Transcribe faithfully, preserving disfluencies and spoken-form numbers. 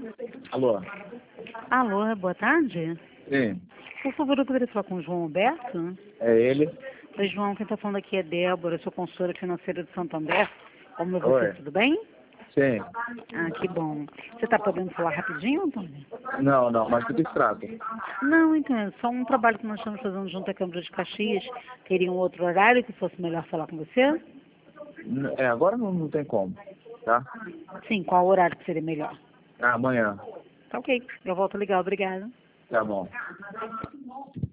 Alô? Alô, boa tarde. Sim, Por favor, eu poderia falar com o João Alberto? é ele? Oi, João, quem está falando aqui é Débora, sou consultora financeira de Santander. Como é você, Oi. tudo bem? Sim. Ah, que bom. Você está podendo falar rapidinho, Antônio? Não, não, mas do que se trata? Não, então, é só um trabalho que nós estamos fazendo junto à Câmara de Caxias. Teria um outro horário que fosse melhor falar com você? N- É, agora não, não tem como, tá? Sim, qual horário que seria melhor? Ah, amanhã. Tá ok, eu volto a ligar, obrigada. Tá bom.